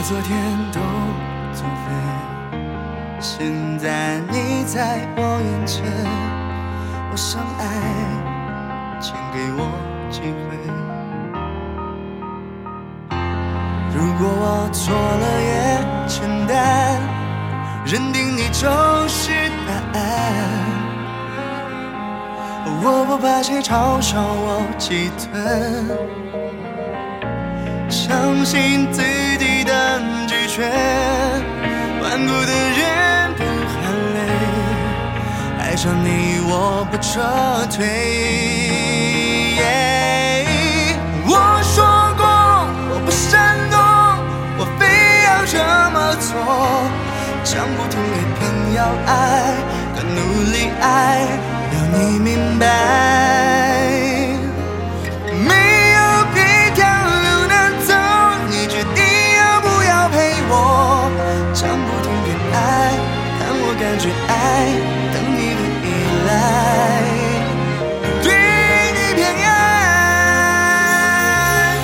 昨天都作废，现在你在我眼前，我相爱，请给我机会。如果我错了也承担，认定你就是答案，我不怕谁嘲笑我激吞，相信自己的拒绝，顽固的人不喊累，爱上你我不撤退。我说过我不闪躲，我非要这么做，讲不听也偏要爱，更努力爱，要你明白。感觉爱，等你的依赖，对你偏爱，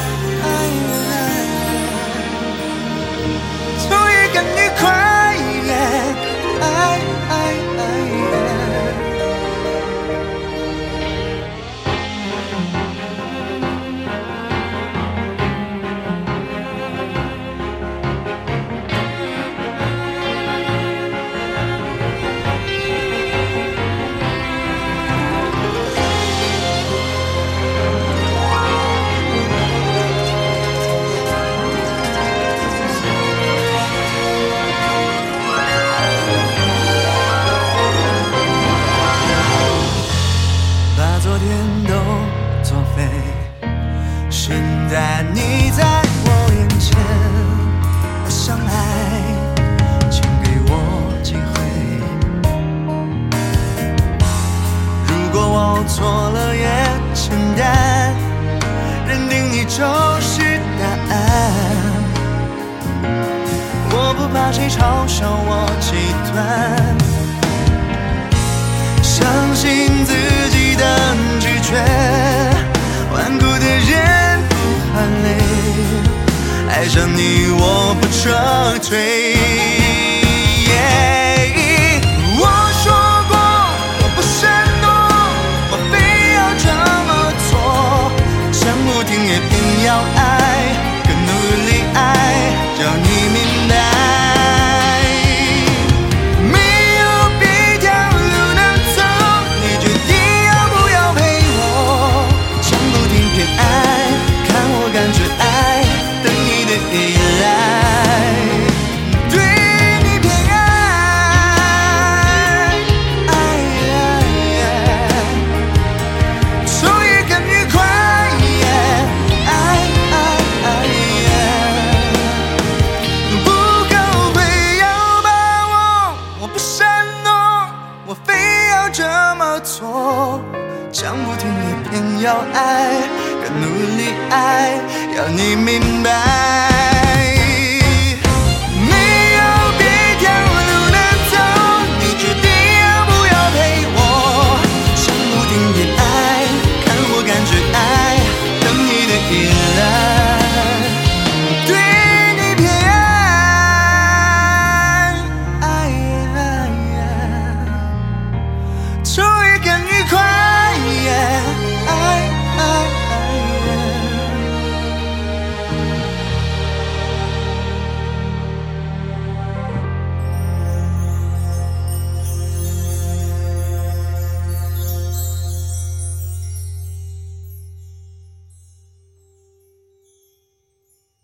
终于更愉快。把昨天都作废，现在你在我眼前，我相爱，请给我机会。如果我错了也承担，认定你就是答案，我不怕谁嘲笑我极端，相信自己的拒绝，顽固的人不喊累，爱上你我不撤退。我说过我不闪躲，我非要这么做，讲不听也偏要爱，更努力爱，要你明白。感觉爱，等你的依赖，对你偏爱，终于更愉快。不够会要把我不闪躲，我非要这么做，讲不听也偏要爱，更努力爱，要你明白。没有别条路能走，你决定要不要陪我，想不停点爱，看我感觉爱，等你的依赖，对你偏爱，终于